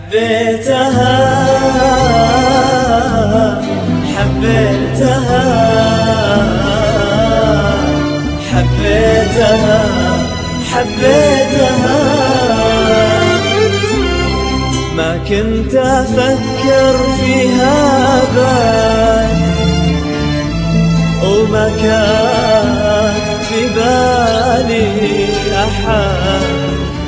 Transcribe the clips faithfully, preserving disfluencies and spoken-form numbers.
حبيتها حبيتها حبيتها حبيتها ما كنت أفكر فيها أبد وما كان في بالي أحد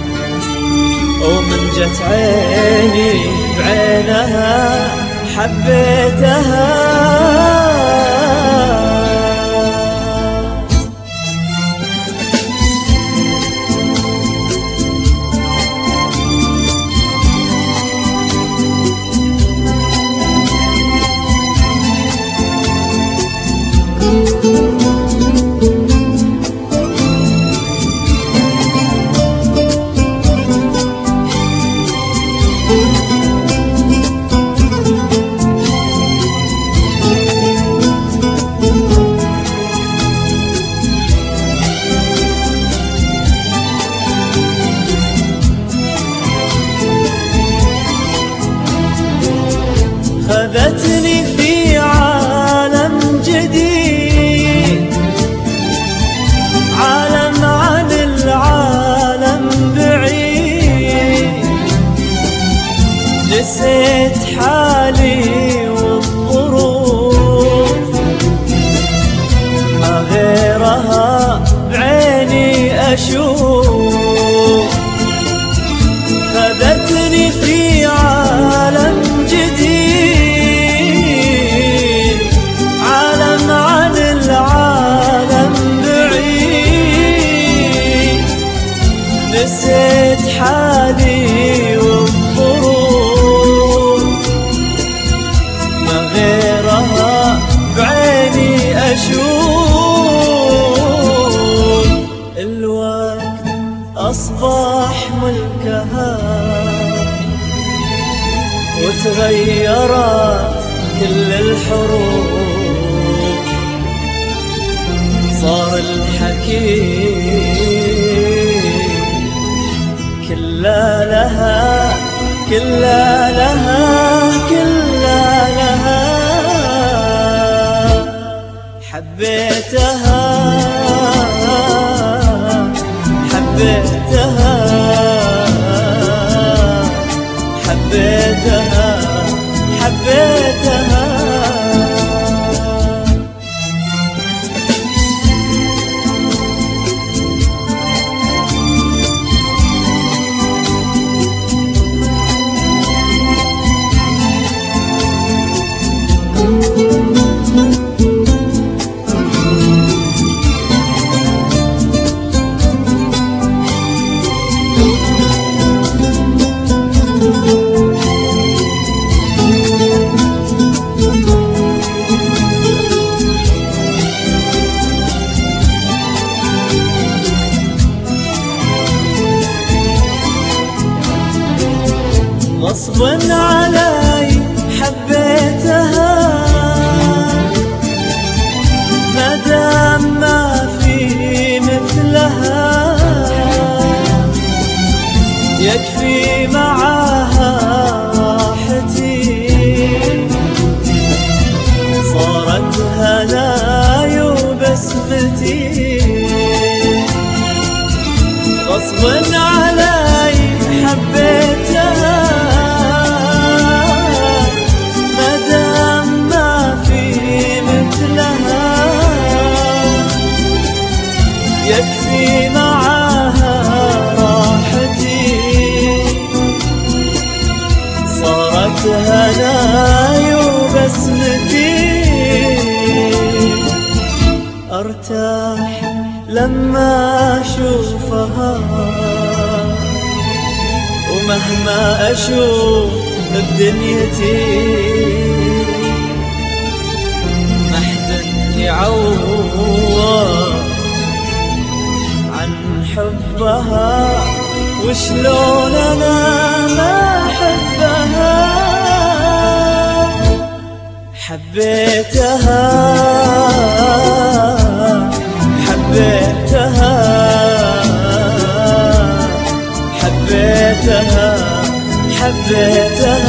ومن جت عيني بعينها حبيتها خذتني في عالم جديد، عالم عن العالم بعيد، نسيت حالي والظروف ما غيرها بعيني أشوف. خذتني في عالم جديد، عالم عن العالم بعيد، نسيت حالي والظروف ما غيرها بعيني أشوف. الوقت أصبح ملكها وتغيرت كل الحروف، صار الحكي كلا لها كلا لها كلا لها. حبيتها حبيتها حبيتها حبيتها غصباً علي حبيتها، مادام ما في مثلها يكفي معاها راحتي، صارت هناي وبسمتي. غصباً علي حبيتها، يكفي معاها راحتي، صارت هناي وبسمتي. ارتاح لما اشوفها ومهما اشوف بدنيتي ما حد يعوض عن حبها، وشلون انا ما احبها. حبيتها حبيتها حبيتها حبيتها